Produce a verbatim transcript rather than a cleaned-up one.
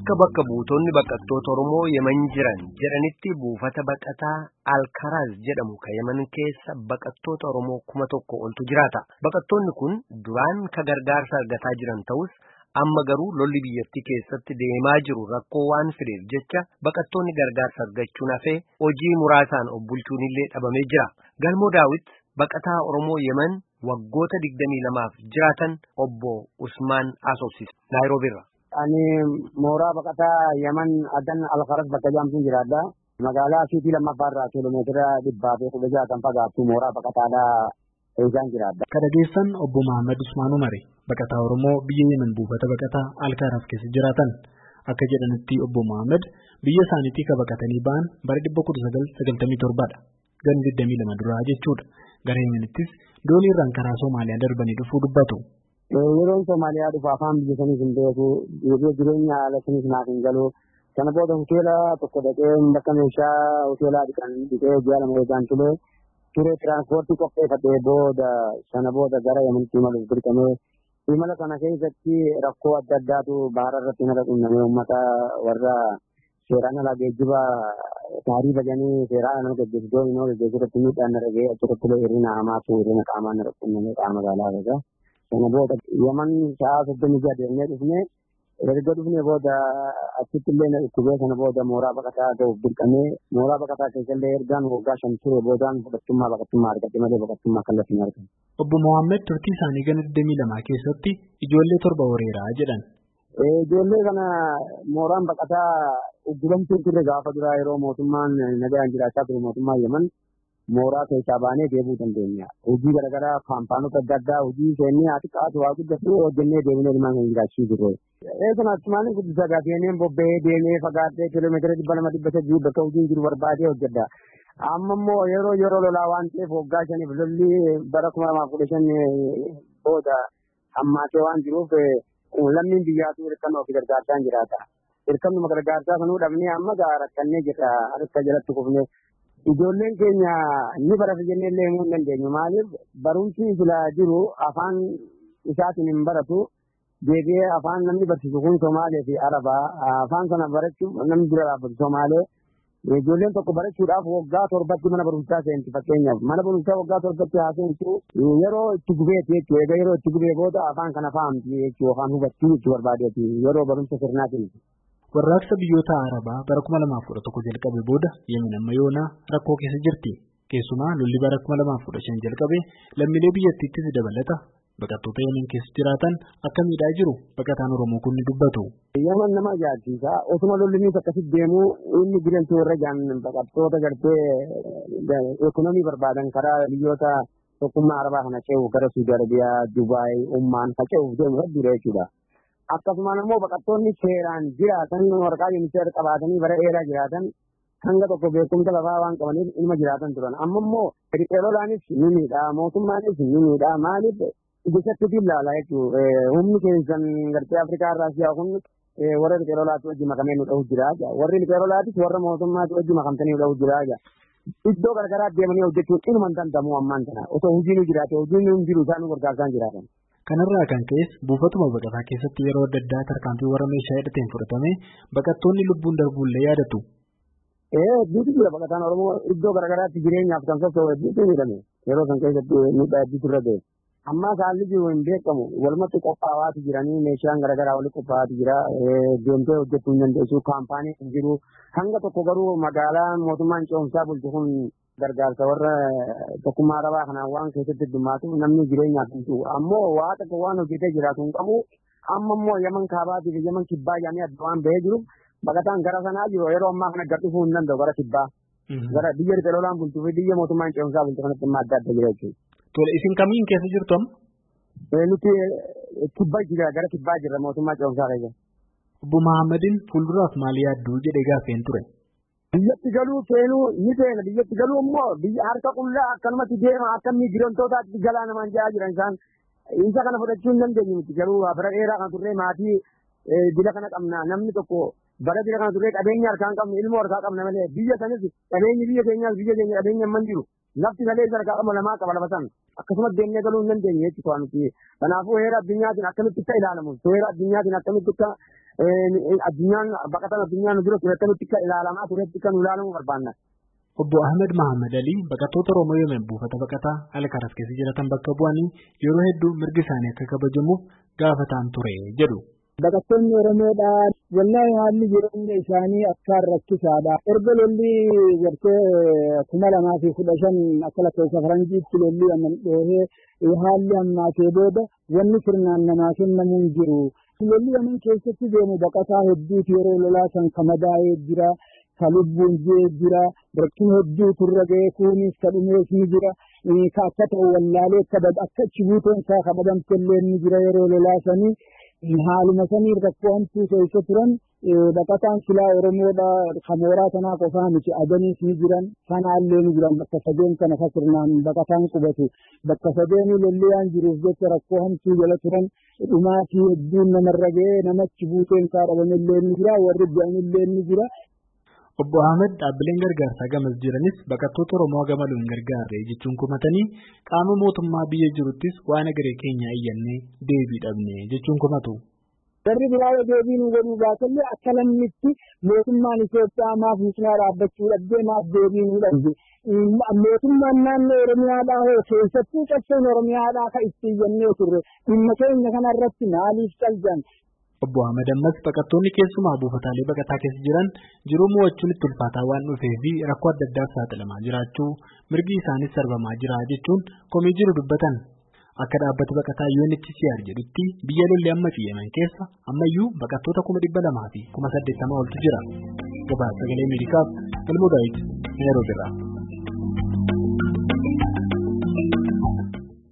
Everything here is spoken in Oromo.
Akka bakka buutonni baqattoota Oromoo Yemen jiran jedhanitti buufata baqataa Alkaraz jedhamu kan Yemen keessa baqattoota Oromoo kuma tokko oltu jiraata. Baqattoonni kun duraan ka gargaarsa argataa jiran ta'us amma garuu lolli biyyattii keessatti deemaa jiru rakkoo waan fideef jecha baqattoonni gargaarsa argachuun hafee hojii muraasaan of bulchuun illee dhabamee jira. Galmoo Daawit baqataa Oromoo Yemen waggoota digdamii lamaaf jiraatan obbo Usmaan Asoobsis Naayiroobiirra. Ani mooraa baqataa Yemen Adan Alkaraz bakka jaamtuun jiraadha. Magaalaa Siitii lammaffaarraa kiiloomeetira dhibbaa fi kudha jaha kan fagaattu mooraa baqataadhaa eegaan jiraadha. Kan dhageessan obbo Mahammad Usmaan Umari baqataa Oromoo biyya Yemen buufata baqataa Alkaraz keessa jiraatan. Akka jedhanitti obbo Mahammad biyya isaaniitii ka baqatanii ba'an bara dhibba kudha sagal sagaltamii torbaadha. Gan digdamii lama duraa jechuudha. Gara Yemenittis dooniirraan karaa Somaaliyaa darbanii dhufuu dubbatu. Yeroon Somaaliyaa dhufu afaan biyya saniif hin beeku, jireenya haala saniif naaf hin galu. Kana booda hoteela tokko dhaqee bakka meeshaa hoteelaa dhiqan dhiqee ji'a lama eegaan ture. Ture tiraanspoortii qopheeffatee booda sana booda gara Yemenitti imaluuf dirqamee imala kana keessatti rakkoo adda addaatu bahara irratti nara qunnamee uummata warra seeraan alaa geejjiba taarii bajanii seeraan alaa gaggeessu doonii noo gaggeessu irratti miidhaan nara ga'ee achirratti hirrina hamaatu hirrina qaamaan nara qunnamee qaama magaalaa irra. Sana booda Yemen sa'a soddomii jaha deemnee dhufnee erga dhufnee booda achitti illee na dhukkubee sana booda mooraa baqataa ga'uuf dirqamee mooraa baqataa keessallee ergaan waggaa shan ture boodaan baqattummaa baqattummaa argate malee baqattummaa kallattii hin argatu. Obbo Mohaammed turtii isaanii gana digdamii lamaa keessatti ijoollee torba horeeraa jedhan. Ijoollee kana mooraan baqataa uggubamtuu turre gaafa duraa yeroo mootummaan nagaan jiraachaa ture mootummaa Yemen. Mooraa keessaa baanee deebuu dandeenya. Hojii garaagaraa kaampaanota adda addaa hojii seennee haa xiqqaatu haa guddatu hojjennee deemnee ilmaan kan jiraachuu jirre. Eegan asumaan guddisaa gaafeeneen bobba'ee deemee fagaatee kiiloomeetira dhibba lama dhibba sadii bakka hojiin jiru barbaadee hojjedha. Amma immoo yeroo yeroo lolaa waan ta'eef waggaa shaniif lolli bara kuma lamaaf kudha shan booda hammaatee waan jiruuf lammiin biyyaatu hirkannoo fi gargaarsaan jiraata. Hirkannuma gargaarsaa sanuu dhabnee amma rakkannee jirra harka jalatti kufnee. Ijoolleen keenya ni barata jennee illee himuu hin dandeenyu. Maaliif barumsi silaa jiru afaan isaatiin hin baratu. Deebi'ee afaan namni barsiisu kun Somaalee fi Arabaa. Afaan sana barachuuf namni dura dhaabbatu Somaalee. Ijoolleen tokko barachuudhaaf waggaa torbatti mana barumsaa seenti fakkeenyaaf. Mana barumsaa waggaa torbatti haa seentu yeroo itti gubeeti jechuudha. Egaa yeroo itti gubee booda afaan kana fahamti jechuudha. Afaan hubattii jechuudha barbaadeeti yeroo barumsa sirnaatiin. Warraaqsa biyyoota Arabaa bara kuma lamaaf kudha tokko jalqabe booda Yemen amma yoonaa rakkoo keessa jirti. Keessumaa lolli bara kuma lamaaf kudha shan jalqabe lammiilee biyyattiittis dabalata. Baqattoota Yemen keessa jiraatan akka miidhaa jiru baqataan Oromoo kun ni dubbatu. Yemen nama ajaa'ibsiisa. Osuma lolli inni akkasitti deemu inni jirantu warra jaan baqattoota gartee ekonomii barbaadan karaa biyyoota tokkummaa Arabaa kana ce'uuf gara Suudi Arabiyaa, Dubaay, Ummaan faca'uuf deemu hedduudha jechuudha. Akkasumaan immoo baqattoonni seeraan jiraatan waraqaa yuuniseer qabaatanii bara dheeraa jiraatan hanga tokko beekumsa lafaa waan qabaniif ilma jiraatan turan. Amma immoo riqeelolaanis ni miidhaa mootummaanis ni miidhaa maaliif ijatti ilaalaa jechuudha. Humni keessan gartee Afrikaa irraa siyaa kun warra riqeelolaatti wajji makamee nu dha'u jira. Warri riqeelolaatis warra mootummaatti wajji makamtanii nu dha'u jira. Iddoo garagaraa deemanii hojjechuun ilma hin danda'amu ammaan kana. Osoo hojiin nu jiraate hojiin nu jiru isaan nu gargaarsaan jiraatan. Kanarraa kan ka'es buufatuma baqataa keessatti yeroo adda addaa tarkaanfii warra meeshaa hidhateen fudhatame baqattoonni lubbuun darbuullee yaadatu. Ee biyyi jira baqataan Oromoo iddoo garaagaraatti jireenyaaf kan socho'u hedduutu jedhame yeroo kan keessatti miidhaa hedduutu irra ga'e. Ammaa haalli jiru hin beekamu walumatti qophaa'aati jiranii meeshaan garaagaraa walitti qophaa'aati jira deemtee hojjechuu hin dandeessu kaampaanii hin jiru hanga tokko garuu magaalaan mootummaan ce'umsaa bulchu kun gargaarsa warra tokkummaa Arabaa kanaan waan keessatti heddumaatu namni jireenyaaf hin jiru ammoo waa tokko waan hojjetee jiraatu hin qabu amma immoo Yemen kaabaatii fi Yemen kibbaa jedhanii adda waan bahee jiru baqataan gara sanaa jiru yeroo ammaa kana gad dhufuu hin danda'u gara kibbaa gara biyya riqeelolaan bulchuu fi biyya mootummaan ce'umsaa bulchu kanatti immoo adda adda jira jechuudha. Tole isin kamiin keessa jirtu amma? Nuti kibbaa jira gara kibbaa jirra mootummaa ce'umsaa keessa. Obbo Mahammadin fuulduraaf maal yaadduu jedhee gaafeen ture. Biyyatti galuu seenuu ni seena biyyatti galuu immoo biyya harka qullaa akkanumatti deema akka miigirantootaatti jalaa namaan ja'aa jiran isaan isa kana fudhachuu hin dandeenyu miti garuu bara dheeraa kan turre maatii bila kana qabna namni tokko bara bila kana turre qabeenya harkaan qabna ilmoo harkaa qabna malee biyya sanis qabeenyi biyya keenyaas biyya keenya qabeenya hin jiru lafti malee isa harkaa qabna lamaa qaba lafa san akkasumas deemnee galuu hin dandeenye jechuudha nuti kanaafuu heera addunyaatiin akkamitti akka ilaalamu heera addunyaatiin akkamitti akka addunyaan baqatan addunyaan dura turetti kan ilaalamaa turetti kan ilaalamu barbaanna. Obbo Ahmed Mahammad Ali baqattoota Oromoo Yemen buufata baqataa Alkaras keessa jiratan bakka bu'anii yeroo hedduu mirgi isaanii akka kabajamuuf gaafataan ture jedhu. Baqattoonni Oromoodhaa wallahi haalli jireenya isaanii akkaan rakkisaadha. Erga lolli gartee kuma lamaa fi kudha shan akka lakkoofsa faranjiitti lolli aman dhoohee haalli ammaatee booda wanni sirnaan namaa kennamuu hin jiru. Lolli aman keessatti deemu baqataa hedduutu yeroo lolaa kan kamadaa'ee jira. Ka lubbuun jee jira. Rakkin hedduutu irra ga'ee kunis ka dhumees ni jira. Ka akka ta'u wallaalee akka chibuutoon isaa kabadamtellee ni jira yeroo lolaa sanii. Haaluma sanii rakkoo hamtuu keessa turan baqataan silaa Oromoodha kamooraa kanaa qofaa miti adaniis ni jiran sanaallee ni jiran bakka sadeen kana fasirnaan baqataan qubatu bakka sadeenii lolliyaan jiruuf jecha rakkoo hamtuu jala turan dhumaatii hedduun namarra ga'ee namachi buuteen isaa dhabamillee ni jira warri du'anillee ni jira. Obbo Ahmed dhaabbileen gargaarsaa gamas jiranis baqattoota Oromoo gamaluun hin gargaarre jechuun kumatanii qaama mootummaa biyya jiruttis waan agaree keenya iyyannee deebii dhabne jechuun kumatu. Darri biraa deebii nu godhuu baatallee akka lammitti mootummaan Itoophiyaa maaf nutinaa dhaabbachuu dhabdee maaf deebii nu dhabde. Mootummaan naannoo Oromiyaadhaa hoo keessattuu cabseen Oromiyaadhaa ka itti iyyannee turre dhimma keenya kanarratti maaliif caljan? Obbo Ahmed ammas baqattoonni keessumaa buufataalee baqataa keessa jiran jiruu mo'achuun itti ulfaataa waan dhufee fi rakkoo adda addaaf saaxilamaa jiraachuu mirgi isaanis sarbamaa jira jechuun komii jiru dubbatan. Akka dhaabbata baqataa U N H C R jedhutti biyya lolli amma Yemen keessa ammayyuu baqattoota kuma dhibba lamaa fi kuma saddeettama oltu jira. Gabaasa sagalee Ameerikaaf Galmoo Daawit Nairobi irraa.